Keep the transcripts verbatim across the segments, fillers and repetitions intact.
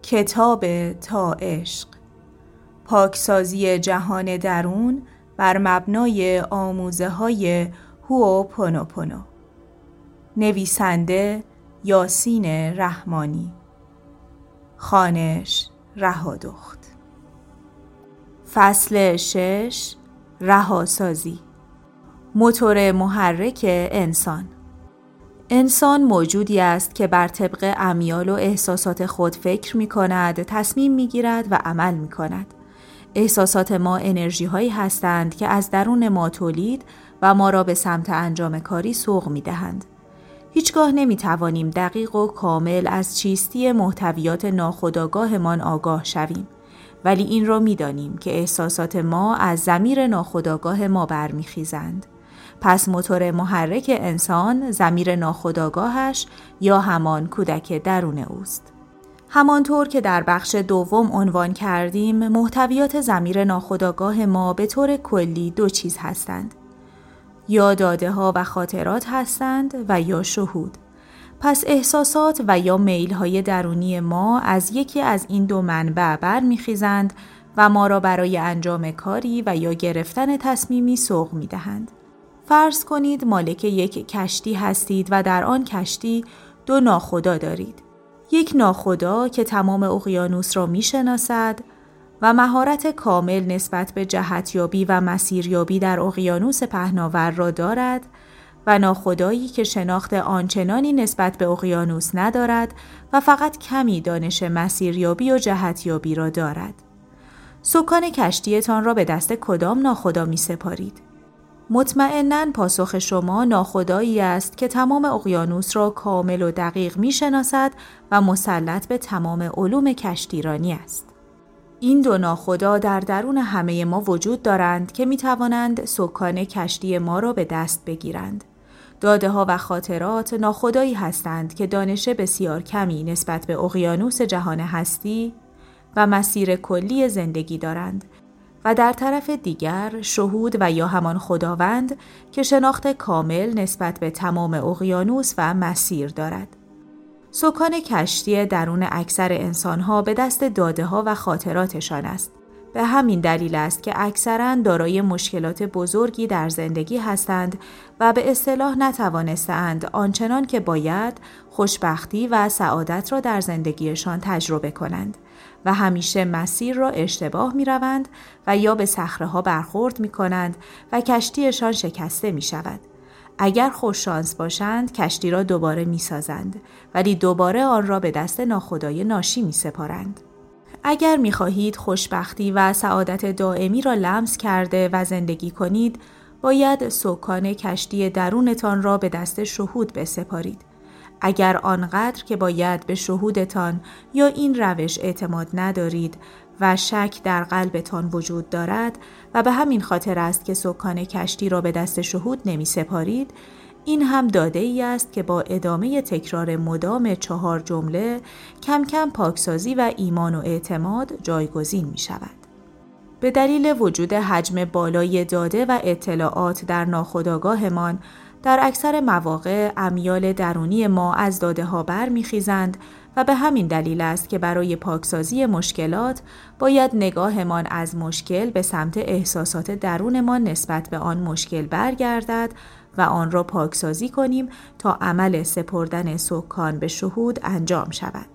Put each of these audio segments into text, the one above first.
کتاب تا عشق، پاکسازی جهان درون بر مبنای آموزه های هوئوپونوپونو. نویسنده یاسین رحمانی. خوانش رهادخت. فصل شش. رهاسازی. موتور محرک انسان. انسان موجودی است که بر طبق امیال و احساسات خود فکر می کند، تصمیم می گیرد و عمل می کند. احساسات ما انرژی هایی هستند که از درون ما تولید و ما را به سمت انجام کاری سوق می دهند. هیچگاه نمی توانیم دقیق و کامل از چیستی محتویات ناخودآگاهمان آگاه شویم، ولی این را می دانیم که احساسات ما از ضمیر ناخودآگاه ما برمیخیزند. پس موتور محرک انسان ضمیر ناخودآگاهش یا همان کودک درون اوست. همانطور که در بخش دوم عنوان کردیم، محتویات ضمیر ناخودآگاه ما به طور کلی دو چیز هستند: یا داده ها و خاطرات هستند و یا شهود. پس احساسات و یا میل های درونی ما از یکی از این دو منبع برمیخیزند و ما را برای انجام کاری و یا گرفتن تصمیمی سوق می دهند. فرض کنید مالک یک کشتی هستید و در آن کشتی دو ناخدا دارید. یک ناخدا که تمام اقیانوس را می شناسد و مهارت کامل نسبت به جهتیابی و مسیریابی در اقیانوس پهناور را دارد و ناخدایی که شناخت آنچنانی نسبت به اقیانوس ندارد و فقط کمی دانش مسیریابی و جهتیابی را دارد. سکان کشتیتان را به دست کدام ناخدا می سپارید؟ مطمئناً پاسخ شما ناخدایی است که تمام اقیانوس را کامل و دقیق می شناسد و مسلط به تمام علوم کشتیرانی است. این دو ناخدا در درون همه ما وجود دارند که می توانند سکان کشتی ما را به دست بگیرند. داده ها و خاطرات ناخدایی هستند که دانش بسیار کمی نسبت به اقیانوس جهان هستی و مسیر کلی زندگی دارند و در طرف دیگر شهود و یا همان خداوند که شناخت کامل نسبت به تمام اقیانوس و مسیر دارد. سکان کشتی درون اکثر انسان‌ها به دست داده‌ها و خاطراتشان است. به همین دلیل است که اکثراً دارای مشکلات بزرگی در زندگی هستند و به اصطلاح نتوانستند آنچنان که باید خوشبختی و سعادت را در زندگیشان تجربه کنند و همیشه مسیر را اشتباه می روند و یا به صخره‌ها برخورد می کنند و کشتیشان شکسته می شود. اگر خوش شانس باشند کشتی را دوباره می سازند، ولی دوباره آن را به دست ناخدای ناشی می سپارند. اگر می خواهید خوشبختی و سعادت دائمی را لمس کرده و زندگی کنید، باید سکان کشتی درونتان را به دست شهود بسپارید. اگر آنقدر که باید به شهودتان یا این روش اعتماد ندارید و شک در قلبتان وجود دارد و به همین خاطر است که سکان کشتی را به دست شهود نمی سپارید، این هم داده ای است که با ادامه تکرار مدام چهار جمله کم کم پاکسازی و ایمان و اعتماد جایگزین می شود. به دلیل وجود حجم بالای داده و اطلاعات در ناخودآگاهمان، در اکثر مواقع امیال درونی ما از داده ها بر می خیزند و به همین دلیل است که برای پاکسازی مشکلات باید نگاهمان از مشکل به سمت احساسات درونمان نسبت به آن مشکل برگردد و آن را پاکسازی کنیم تا عمل سپردن سکان به شهود انجام شود.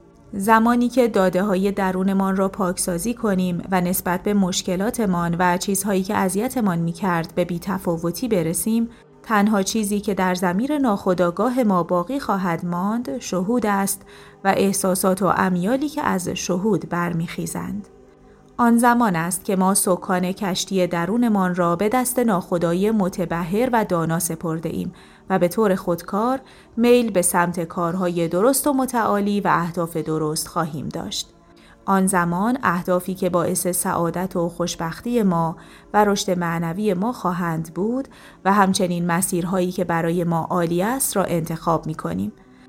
زمانی که داده های درونمان را پاکسازی کنیم و نسبت به مشکلاتمان و چیزهایی که اذیتمان می کرد به بی‌تفاوتی برسیم، تنها چیزی که در ضمیر ناخودآگاه ما باقی خواهد ماند شهود است و احساسات و امیالی که از شهود برمیخیزند. آن زمان است که ما سکان کشتی درونمان را به دست ناخدای متبحر و دانا سپرده ایم و به طور خودکار میل به سمت کارهای درست و متعالی و اهداف درست خواهیم داشت. آن زمان اهدافی که باعث سعادت و خوشبختی ما و رشد معنوی ما خواهند بود و همچنین مسیرهایی که برای ما عالی است را انتخاب می کنیم.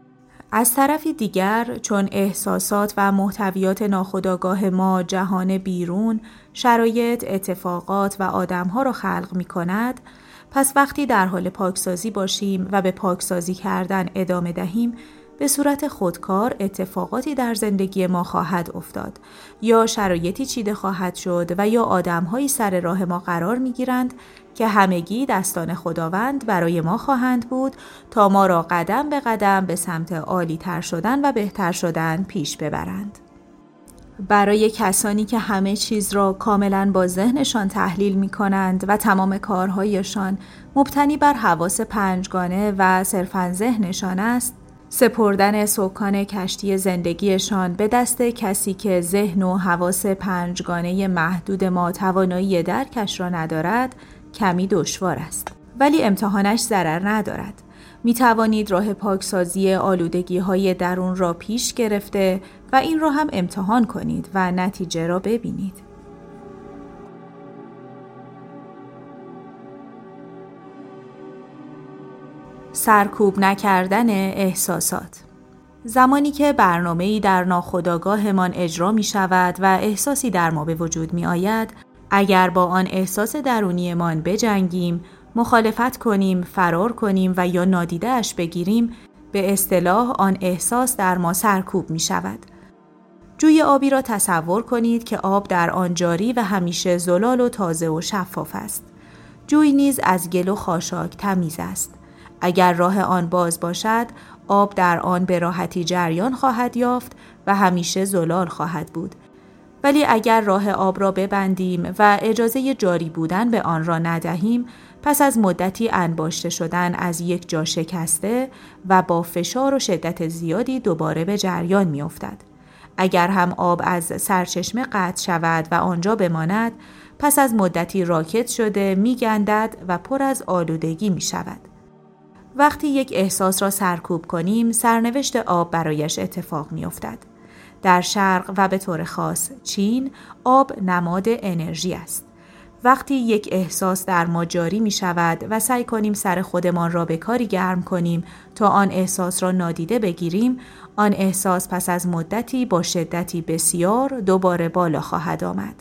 از طرفی دیگر چون احساسات و محتویات ناخودآگاه ما جهان بیرون، شرایط، اتفاقات و آدمها را خلق می کند، پس وقتی در حال پاکسازی باشیم و به پاکسازی کردن ادامه دهیم، به صورت خودکار اتفاقاتی در زندگی ما خواهد افتاد یا شرایطی چیده خواهد شد و یا آدم‌هایی سر راه ما قرار می‌گیرند که همگی دستان خداوند برای ما خواهند بود تا ما را قدم به قدم به سمت عالی‌تر شدن و بهتر شدن پیش ببرند. برای کسانی که همه چیز را کاملاً با ذهنشان تحلیل می کنند و تمام کارهایشان مبتنی بر حواس پنجگانه و صرفاً ذهنشان است، سپردن سکان کشتی زندگیشان به دست کسی که ذهن و حواس پنجگانه محدود ما توانایی درکش را ندارد کمی دشوار است. ولی امتحانش ضرر ندارد. می توانید راه پاکسازی آلودگی های درون را پیش گرفته و این را هم امتحان کنید و نتیجه را ببینید. سرکوب نکردن احساسات. زمانی که برنامه‌ای در ناخودآگاهمان اجرا می شود و احساسی در ما به وجود می آید، اگر با آن احساس درونیمان بجنگیم، مخالفت کنیم، فرار کنیم و یا نادیده اش بگیریم، به اصطلاح آن احساس در ما سرکوب می شود. جوی آبی را تصور کنید که آب در آن جاری و همیشه زلال و تازه و شفاف است. جوی نیز از گل و خاشاک تمیز است. اگر راه آن باز باشد، آب در آن به راحتی جریان خواهد یافت و همیشه زلال خواهد بود. ولی اگر راه آب را ببندیم و اجازه جاری بودن به آن را ندهیم، پس از مدتی انباشته شدن از یک جا شکسته و با فشار و شدت زیادی دوباره به جریان می افتد. اگر هم آب از سرچشمه قطع شود و آنجا بماند، پس از مدتی راکد شده می گندد و پر از آلودگی می شود. وقتی یک احساس را سرکوب کنیم، سرنوشت آب برایش اتفاق می افتد. در شرق و به طور خاص چین، آب نماد انرژی است. وقتی یک احساس در ما جاری می شود و سعی کنیم سر خودمان را به کاری گرم کنیم تا آن احساس را نادیده بگیریم، آن احساس پس از مدتی با شدتی بسیار دوباره بالا خواهد آمد.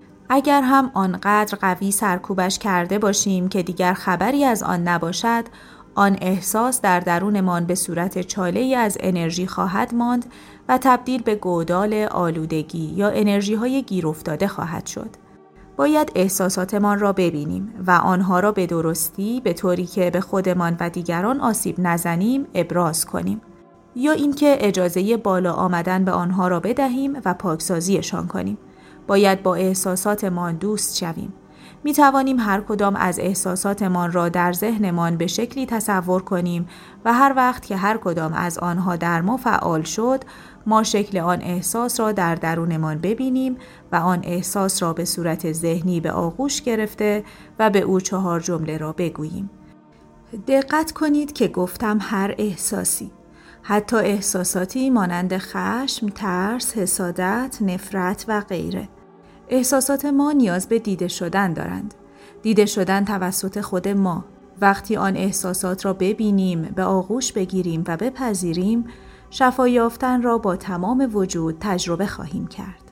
اگر هم آنقدر قوی سرکوبش کرده باشیم که دیگر خبری از آن نباشد، آن احساس در درونمان به صورت چاله‌ای از انرژی خواهد ماند و تبدیل به گودال آلودگی یا انرژی‌های گیر افتاده خواهد شد. باید احساساتمان را ببینیم و آنها را به درستی به طوری که به خودمان و دیگران آسیب نزنیم ابراز کنیم، یا اینکه اجازه بالا آمدن به آنها را بدهیم و پاکسازیشان کنیم. باید با احساساتمان دوست شویم. می توانیم هر کدام از احساساتمان را در ذهنمان به شکلی تصور کنیم و هر وقت که هر کدام از آنها در ما فعال شد، ما شکل آن احساس را در درونمان ببینیم و آن احساس را به صورت ذهنی به آغوش گرفته و به او چهار جمله را بگوییم. دقت کنید که گفتم هر احساسی، حتی احساساتی مانند خشم، ترس، حسادت، نفرت و غیره. احساسات ما نیاز به دیده شدن دارند. دیده شدن توسط خود ما. وقتی آن احساسات را ببینیم، به آغوش بگیریم و بپذیریم، شفا یافتن را با تمام وجود تجربه خواهیم کرد.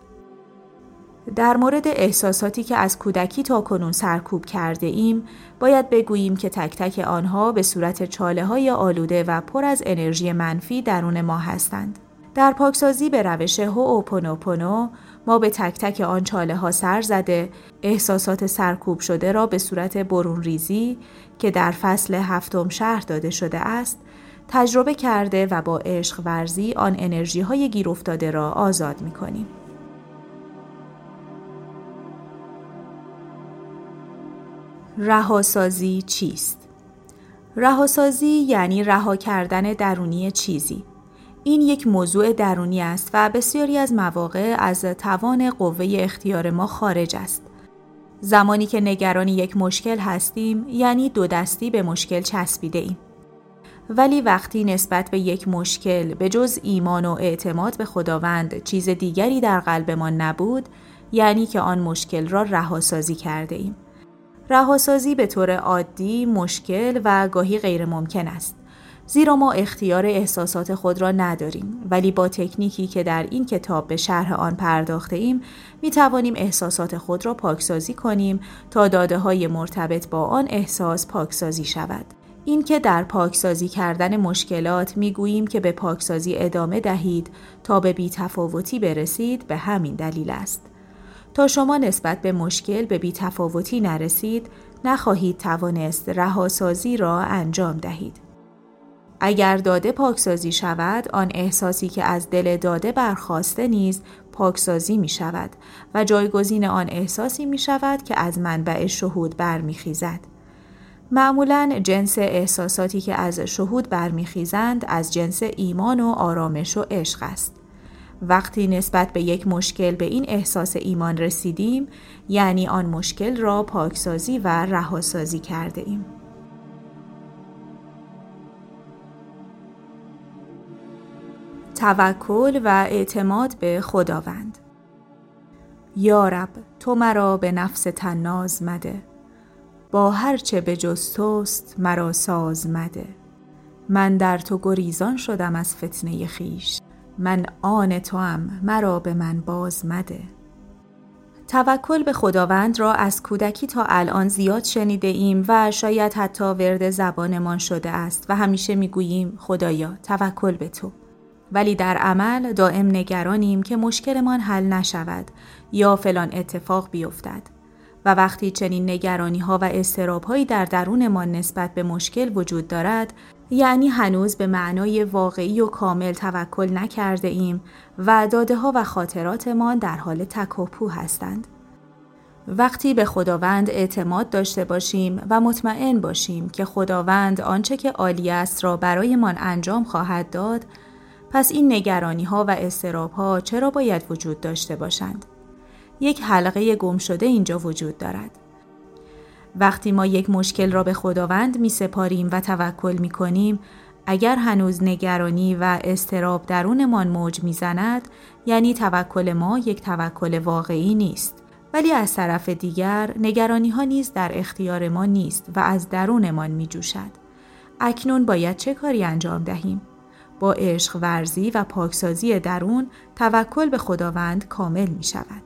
در مورد احساساتی که از کودکی تا کنون سرکوب کرده ایم، باید بگوییم که تک تک آنها به صورت چاله‌های آلوده و پر از انرژی منفی درون ما هستند. در پاکسازی به روش هوئوپونوپونو ما به تک تک آن چاله ها سر زده، احساسات سرکوب شده را به صورت برون ریزی که در فصل هفتم شرح داده شده است، تجربه کرده و با عشق ورزی آن انرژی های گیر افتاده را آزاد می کنیم. رهاسازی چیست؟ رهاسازی یعنی رها کردن درونی چیزی. این یک موضوع درونی است و بسیاری از مواقع از توان قوه اختیار ما خارج است. زمانی که نگران یک مشکل هستیم، یعنی دو دستی به مشکل چسبیده ایم. ولی وقتی نسبت به یک مشکل به جز ایمان و اعتماد به خداوند چیز دیگری در قلبمان نبود، یعنی که آن مشکل را رهاسازی کرده ایم. رهاسازی به طور عادی مشکل و گاهی غیر ممکن است. زیرا ما اختیار احساسات خود را نداریم، ولی با تکنیکی که در این کتاب به شرح آن پرداخته ایم، می توانیم احساسات خود را پاکسازی کنیم تا داده های مرتبط با آن احساس پاکسازی شود. این که در پاکسازی کردن مشکلات میگوییم که به پاکسازی ادامه دهید تا به بی‌تفاوتی برسید به همین دلیل است. تا شما نسبت به مشکل به بی‌تفاوتی نرسید، نخواهید توانست رهاسازی را انجام دهید. اگر داده پاکسازی شود، آن احساسی که از دل داده برخاسته نیز پاکسازی می شود و جایگزین آن احساسی می شود که از منبع شهود برمیخیزد. معمولاً جنس احساساتی که از شهود برمیخیزند از جنس ایمان و آرامش و عشق است. وقتی نسبت به یک مشکل به این احساس ایمان رسیدیم، یعنی آن مشکل را پاکسازی و رهاسازی کرده ایم. توکل و اعتماد به خداوند. یا رب، تو مرا به نفس طناز مده، با هر چه به جز توست مرا ساز مده. من در تو گریزان شدم از فتنه خویش، من آن توام مرا به من باز مده. توکل به خداوند را از کودکی تا الان زیاد شنیده ایم و شاید حتی ورد زبانمان شده است و همیشه میگوییم خدایا توکل به تو. ولی در عمل دائم نگرانیم که مشکلمان حل نشود یا فلان اتفاق بیفتد. و وقتی چنین نگرانی ها و اضطراب هایی در درونمان نسبت به مشکل وجود دارد، یعنی هنوز به معنای واقعی و کامل توکل نکرده ایم و داده ها و خاطراتمان در حال تکاپو هستند. وقتی به خداوند اعتماد داشته باشیم و مطمئن باشیم که خداوند آنچه که عالی است را برایمان انجام خواهد داد، پس این نگرانی ها و اضطراب ها چرا باید وجود داشته باشند؟ یک حلقه گم شده اینجا وجود دارد. وقتی ما یک مشکل را به خداوند می سپاریم و توکل می کنیم، اگر هنوز نگرانی و اضطراب درونمان موج می زند، یعنی توکل ما یک توکل واقعی نیست. ولی از طرف دیگر نگرانی ها نیز در اختیار ما نیست و از درونمان می جوشد. اکنون باید چه کاری انجام دهیم؟ با عشق ورزی و پاکسازی درون توکل به خداوند کامل می شود.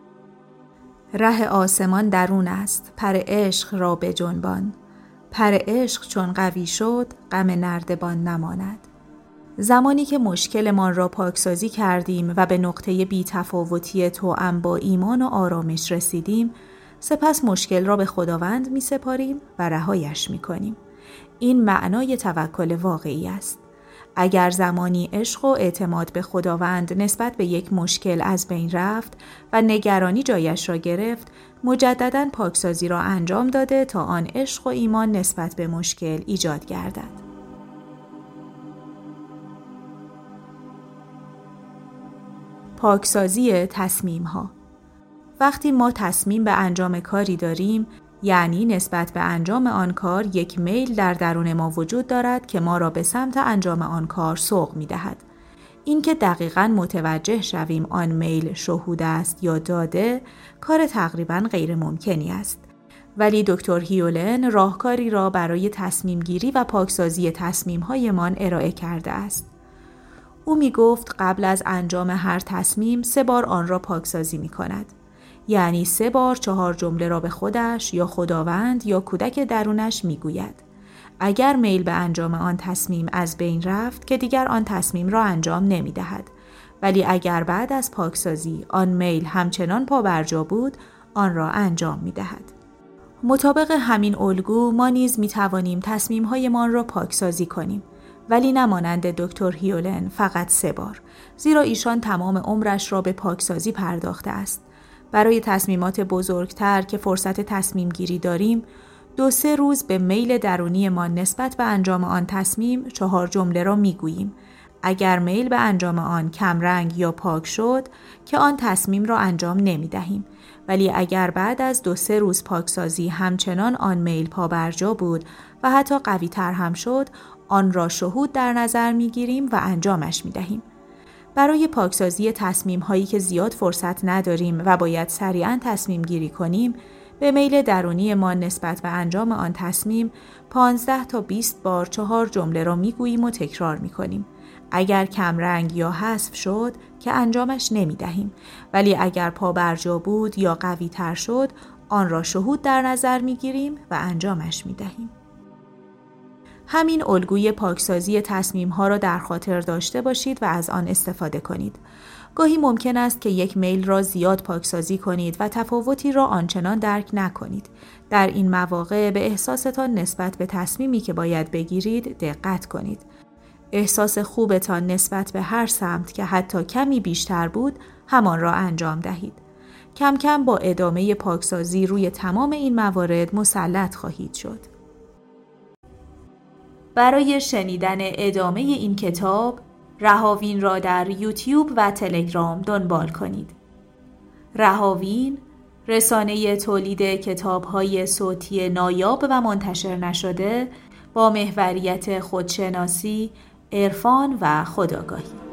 ره آسمان درون است، پر عشق را به جنبان. پر عشق چون قوی شد، غم نردبان نماند. زمانی که مشکلمان را پاکسازی کردیم و به نقطه بی‌تفاوتی توأم با ایمان و آرامش رسیدیم، سپس مشکل را به خداوند می سپاریم و رهایش می کنیم. این معنای توکل واقعی است. اگر زمانی عشق و اعتماد به خداوند نسبت به یک مشکل از بین رفت و نگرانی جایش را گرفت، مجدداً پاکسازی را انجام داده تا آن عشق و ایمان نسبت به مشکل ایجاد گردد. پاکسازی تصمیم‌ها. وقتی ما تصمیم به انجام کاری داریم، یعنی نسبت به انجام آن کار یک میل در درون ما وجود دارد که ما را به سمت انجام آن کار سوق می دهد. این که دقیقاً متوجه شویم آن میل شهود است یا داده، کار تقریباً غیر ممکنی است. ولی دکتر هیولن راهکاری را برای تصمیم گیری و پاکسازی تصمیم هایمان ارائه کرده است. او می گفت قبل از انجام هر تصمیم سه بار آن را پاکسازی می کند. یعنی سه بار چهار جمله را به خودش یا خداوند یا کودک درونش می گوید. اگر میل به انجام آن تصمیم از بین رفت که دیگر آن تصمیم را انجام نمی دهد. ولی اگر بعد از پاکسازی آن میل همچنان پابرجا بود، آن را انجام می دهد. مطابق همین الگو ما نیز می توانیم تصمیم هایمان را پاکسازی کنیم. ولی نمانند دکتر هیولن فقط سه بار، زیرا ایشان تمام عمرش را به پاکسازی پرداخته است. برای تصمیمات بزرگتر که فرصت تصمیم گیری داریم، دو سه روز به میل درونی ما نسبت به انجام آن تصمیم چهار جمله را می گوییم. اگر میل به انجام آن کمرنگ یا پاک شد که آن تصمیم را انجام نمی دهیم. ولی اگر بعد از دو سه روز پاکسازی همچنان آن میل پابرجا بود و حتی قوی تر هم شد، آن را شهود در نظر می گیریم و انجامش می دهیم. برای پاکسازی تصمیم هایی که زیاد فرصت نداریم و باید سریعاً تصمیم گیری کنیم، به میل درونی ما نسبت به انجام آن تصمیم پانزده تا بیست بار چهار جمله را می گوییم و تکرار می کنیم. اگر کمرنگ یا حذف شد که انجامش نمی دهیم، ولی اگر پابرجا بود یا قوی تر شد، آن را شهود در نظر می گیریم و انجامش می دهیم. همین الگوی پاکسازی تصمیم‌ها را در خاطر داشته باشید و از آن استفاده کنید. گاهی ممکن است که یک میل را زیاد پاکسازی کنید و تفاوتی را آنچنان درک نکنید. در این مواقع به احساستان نسبت به تصمیمی که باید بگیرید دقت کنید. احساس خوبتان نسبت به هر سمت که حتی کمی بیشتر بود، همان را انجام دهید. کم کم با ادامه پاکسازی روی تمام این موارد مسلط خواهید شد. برای شنیدن ادامه این کتاب، رهاوین را در یوتیوب و تلگرام دنبال کنید. رهاوین، رسانه تولید کتاب‌های صوتی نایاب و منتشر نشده با محوریت خودشناسی، عرفان و خودآگاهی.